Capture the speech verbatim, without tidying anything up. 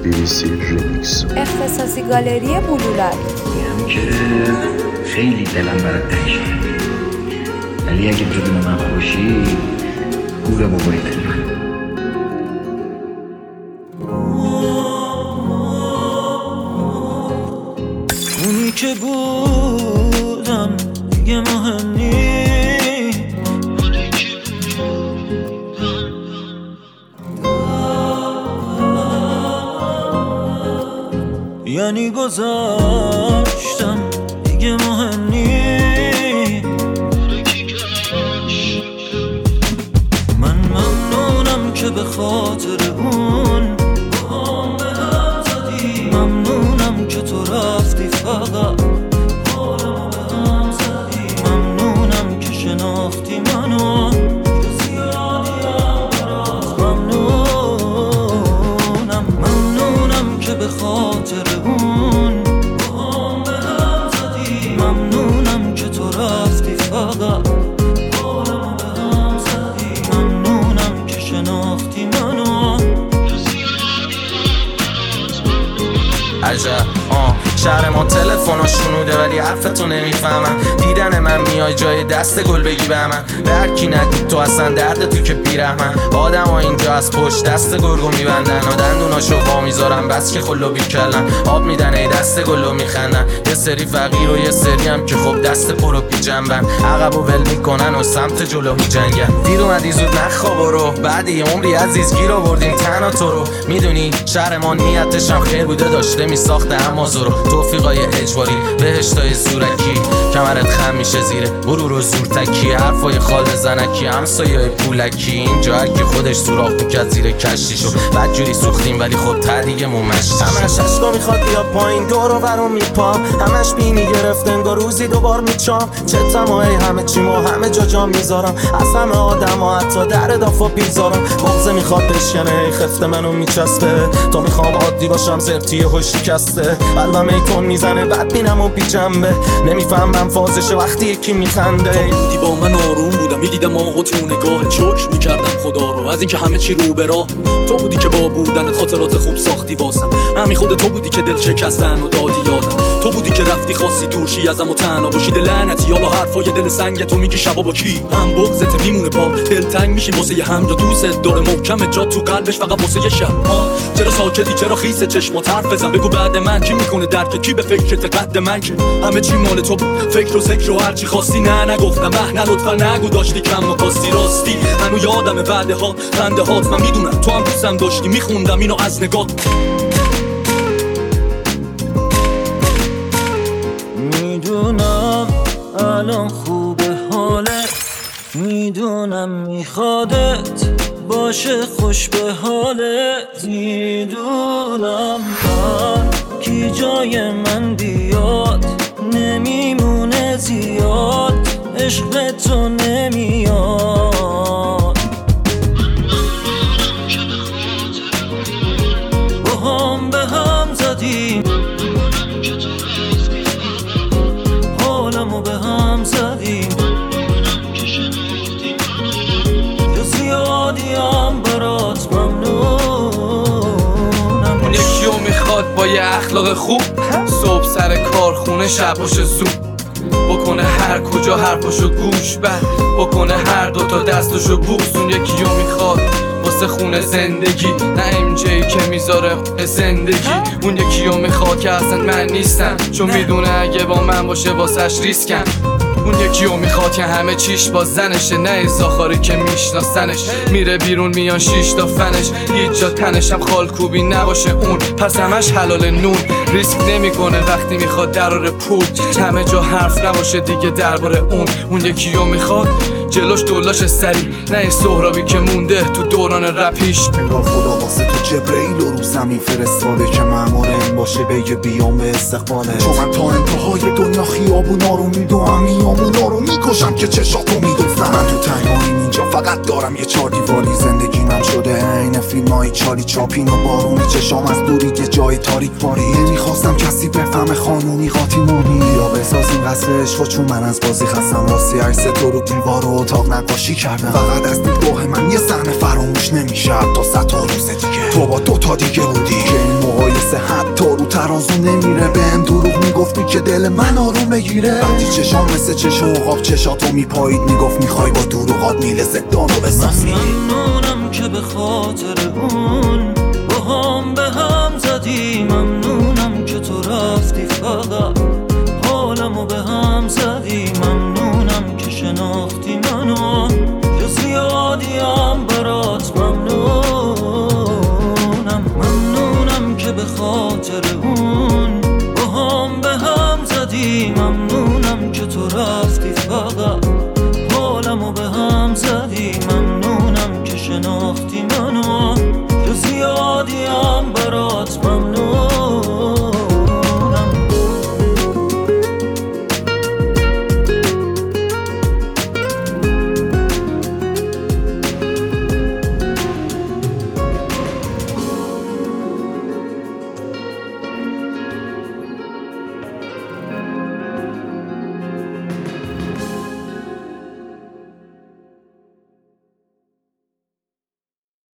بی بی سی ریمیکس. اختصاصی گالری بلولار. میگم که خیلی دلم برات تنگ شده، ولی اگه بدون من خوشی گوره بابایی دل من. اونی که بودم دیگه مهم نی، یعنی گذاشتم دیگه مهم نی. من ممنونم که به خاطر اون باهم به هم زدی، ممنونم که تو رفتی فقط حالمو به هم زدی، ممنونم که شناختی منو زیادیم برات، ممنونم ممنونم که به خاطر اون باهم به هم زدی، ممنونم که تو رفتی فقط حالمو به هم زدی، ممنونم که شناختی منو. عجب آه شهر ما تلفن‌ها شنوده ولی حرفتو نمیفهمم، دیدن من میای جای دست گل بگی به من، به هر کی ندید تو اصلا درد تو که بیرحمن، آدم ها اینجا از پشت دست گرگو میبندن و دندوناشو وا میذارن بس که خلو بیکلن، آب میدن ای دست گلو میخندن، یه سری فقیر و یه سری هم که خب دست پرو پی جنبن، عقبو ول میکنن و سمت جلو میجنگن. دیر اومدی زود نخواب برو، بعد یه عمری عزیز گیر آوردیم تنها تو رو، میدونی شهر ما نیتش هم خیر بوده داشته میساخته اما زورو، توفیقای اجباری بهشتای زورکی، کمرت خم میشه زیره برو رو زور تکی، حرفای خال زنکی همسایه پولکی، اینجا هر کی خودش سوراخ میکرد زیر کشتیشو، بدجوری سوختیم ولی خب ته دیگه مومشتیشو. همش عشقا میخواد بیاد پایین دور و برو میپام، همش بینی گرفت انگار روزی دوبار میچام، چتمایی همه چیمو همه جا جا میذارم، از همه آدم ها حتی در دافا بیزارم، بغزه میخواد بشکنه خفت منو میچسته، تو میخوام عادی باشم زرتی هوش شکسته، قلبم ای تون میزنه بعد بینم و بی جنبه، نمیفهمم فازش وقتی یکی میخنده. تو بودی با من آروم بودم میدیدم آقا تو نگاه، شکر میکردم خدا رو از اینکه همه چی رو به راه، تو بودی که با بودن خاطرات خوب ساختی واسم، همین خود تو بودی که دل شکستن و دادی یادم، تو بودی که رفتی خواستی دورشی ازم و تنها باشی، دل لعنتی یا با حرفای دل سنگ تو میگی شبا با کی هم بغضت میمونه پا، دل تنگ میشی واسه هم جا دوست داره محکم جا تو قلبش فقط واسه یه شب. چرا ساکتی چرا خیسه چشمات حرف بزن، بگو بعد من کی میکنه درک، کی به فکرت قد من که همه چی مال تو بود، فکر و ذکر و هرچی خواستی نه نگفتم اه نه لطفا نگو داشتی کم و کاستی راستی، هنو یادم بعده ها خنده هات، من میدونم تو هم دوستم داشتی میخوندم اینو از نگات. میدونم الان خوبه حالت، میدونم میخوادت باشه خوش به حالت، میدونم من کی جای من بیاد نمیمونه زیاد، عشق به تو نمیاد، با هم به هم زدیم حالمو به هم زدیم، یا زیادیم برات ممنونم. اون یکیو میخواد با یه اخلاق خوب، صبح سر کارخونه شب باشه زود، بکنه هر کجا حرفاشو گوش بر، بکنه هر دوتا دستشو بوس. اون یکیو میخواد واسه خونه زندگی، نه ام جی که میذاره زندگی. اون یکیو میخواد که اصلا من نیستم، چون میدونه اگه با من باشه واسش ریسکم. اون یکیو میخواد که همه چیش با زنشه، نه ازاخاری که میشناسنش، میره بیرون میان شیش تا فنش، هیچ جا تنشم خالکوبی نباشه اون، پس همش حلال نون، ریسک نمیکنه وقتی میخواد دراره پول، همه جا حرف نباشه دیگه درباره اون. اون یکیو میخواد جلوش دولاش سری، نه این سهرابی که مونده تو دوران رپیش. انگار خدا واسه تو جبرئیل رو زمین فرستاده که مأمور این باشه بگه بیام به استقباله، چون من تا انتهای دنیا خیابونا رو میدوام، میامونا رو میکشم که چشاتو میدوستم. من تو تنهاییم اینجا فقط دارم یه چار دیواری، زندگیم شده عین فیلم های چالی چاپین و بارون چشام از دوری که جای تاریک باری، نمیخواستم کسی بفهمه خانومی قاطیمونی یا بسازیم قصر عشق، چون من از بازی خستم، راستی عکس تو رو دیوار و اتاق نقاشی کردم، فقط از دیدگاه من یه صحنه فراموش نمیشه تا صد تا روز دیگه تو با دوتا دیگه بودی که این موقع مثل حتی رو ترازو نمیره. بهم دروغ میگفتی که دل من آروم بگیره. وقتی چشام مثل چشم عقاب چشاتو میپایید میگفت میخوای با دروغات میله زدانو بسازی. ممنونم که به خاطر اون با هم به هم زدی. ممنونم که تو رفتی فقط حالمو به هم زدی. ممنونم که شناختی منو که زیادیم برات ممنونم. ممنونم که به خاطر اون با هم به هم زدی. ممنونم که تو رفتی فقط